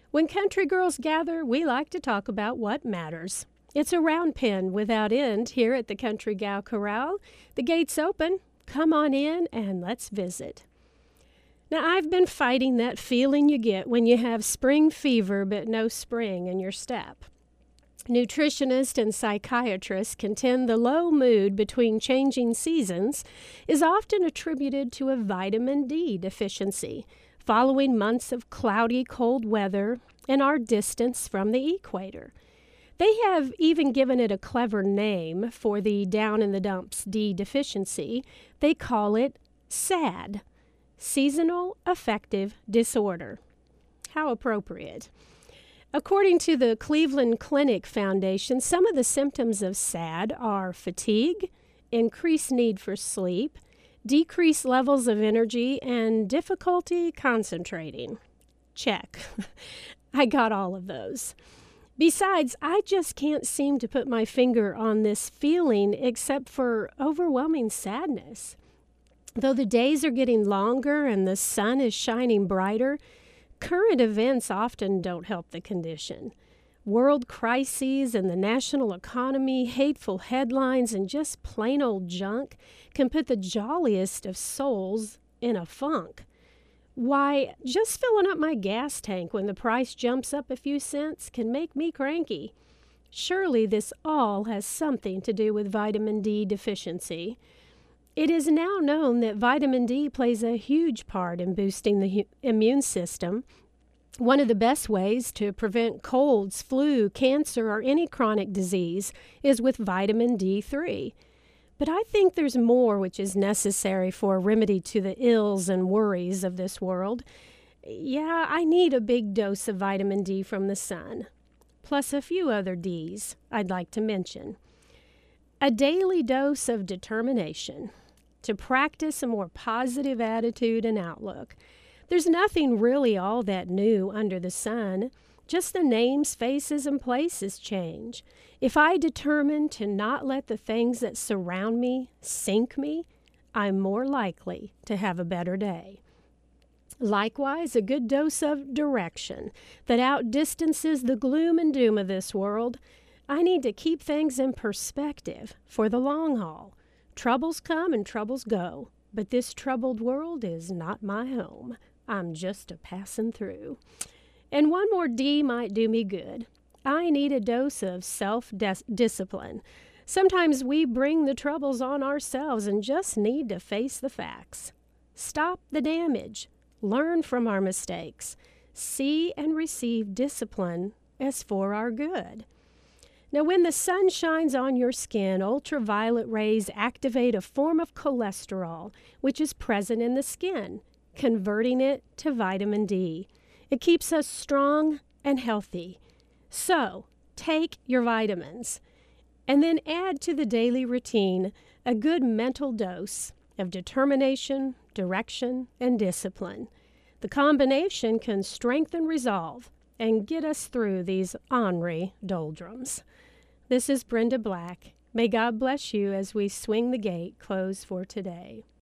When country girls gather, we like to talk about what matters. It's a round pen without end here at the Country Gal Corral. The gate's open. Come on in and let's visit. Now, I've been fighting that feeling you get when you have spring fever but no spring in your step. Nutritionists and psychiatrists contend the low mood between changing seasons is often attributed to a vitamin D deficiency, following months of cloudy, cold weather and our distance from the equator. They have even given it a clever name for the down-in-the-dumps D deficiency. They call it SAD, Seasonal Affective Disorder. How appropriate. According to the Cleveland Clinic Foundation, some of the symptoms of SAD are fatigue, increased need for sleep, decreased levels of energy, and difficulty concentrating. Check. I got all of those. Besides, I just can't seem to put my finger on this feeling except for overwhelming sadness. Though the days are getting longer and the sun is shining brighter, current events often don't help the condition. World crises and the national economy, hateful headlines, and just plain old junk can put the jolliest of souls in a funk. Why, just filling up my gas tank when the price jumps up a few cents can make me cranky. Surely this all has something to do with vitamin D deficiency. It is now known that vitamin D plays a huge part in boosting the immune system. One of the best ways to prevent colds, flu, cancer, or any chronic disease is with vitamin D3. But I think there's more which is necessary for a remedy to the ills and worries of this world. Yeah, I need a big dose of vitamin D from the sun, plus a few other Ds I'd like to mention. A daily dose of determination to practice a more positive attitude and outlook. There's nothing really all that new under the sun. Just the names, faces, and places change. If I determine to not let the things that surround me sink me, I'm more likely to have a better day. Likewise, a good dose of direction that outdistances the gloom and doom of this world. I need to keep things in perspective for the long haul. Troubles come and troubles go, but this troubled world is not my home. I'm just a passing through. And one more D might do me good. I need a dose of self-discipline. Sometimes we bring the troubles on ourselves and just need to face the facts. Stop the damage. Learn from our mistakes. See and receive discipline as for our good. Now, when the sun shines on your skin, ultraviolet rays activate a form of cholesterol, which is present in the skin, converting it to vitamin D. It keeps us strong and healthy. So, take your vitamins and then add to the daily routine a good mental dose of determination, direction, and discipline. The combination can strengthen resolve and get us through these ornery doldrums. This is Brenda Black. May God bless you as we swing the gate closed for today.